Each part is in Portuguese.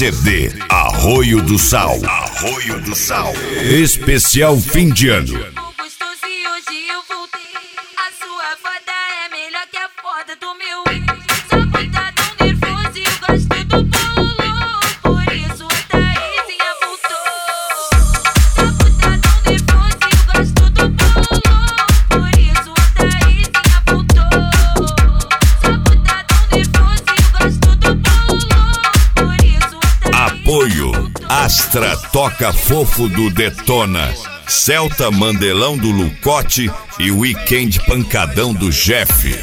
CD Arroio do Sal. Arroio do Sal. Especial fim de ano. Apoio Astra Toca Fofo do Detona, Celta Mandelão do Lucote e Weekend Pancadão do Jeff.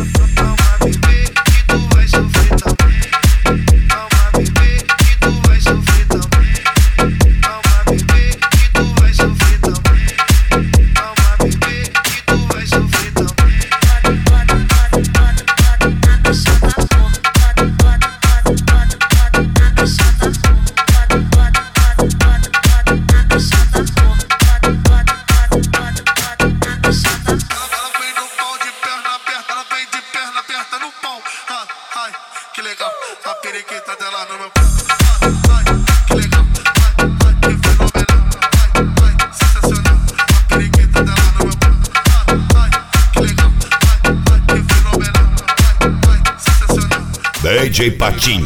Que legal, a periquita dela no meu pau. Que legal, que fenomenal, sensacional. A periquita dela no meu pau. Que legal, que fenomenal, sensacional. DJ Patinho.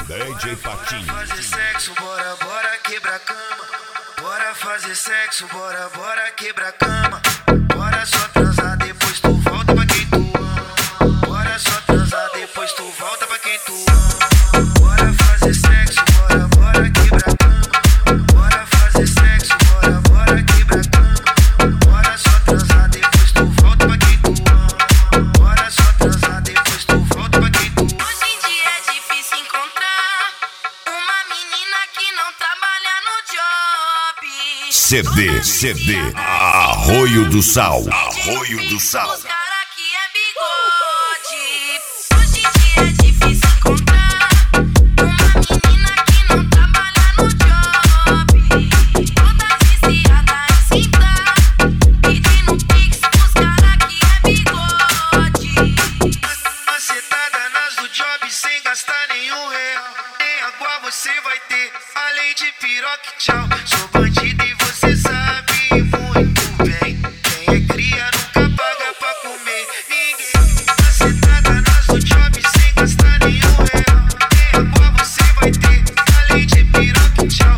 Fazer sexo, bora, bora quebrar cama. Bora fazer sexo, bora, bora quebrar cama. Bora só transar, depois tu volta pra quem tu ama. Bora só transar, depois tu volta pra quem tu ama. Bora fazer sexo, bora, bora quebrar cama. Bora fazer sexo, bora, bora quebrar cama. Bora só transar, depois tu volta pra quem tu ama. Bora só transar, depois tu volta pra quem tu ama. Hoje em dia é difícil encontrar uma menina que não trabalha no job. CD Arroio do Sal. Arroio do Sal. Os cara que é bigode. Hoje em dia é difícil encontrar uma menina que não trabalha no job. Toda viciada em sentar, pedindo pix pros cara que é bigode. Acertada nas do job sem gastar nenhum real. Nem água você vai ter, além de piroca e tchau. Sou bandido e você sabe muito bem. Quem é cria nunca paga pra comer ninguém. Acertada nas do job sem gastar nenhum real. Nem água você vai ter, além de piroca e tchau.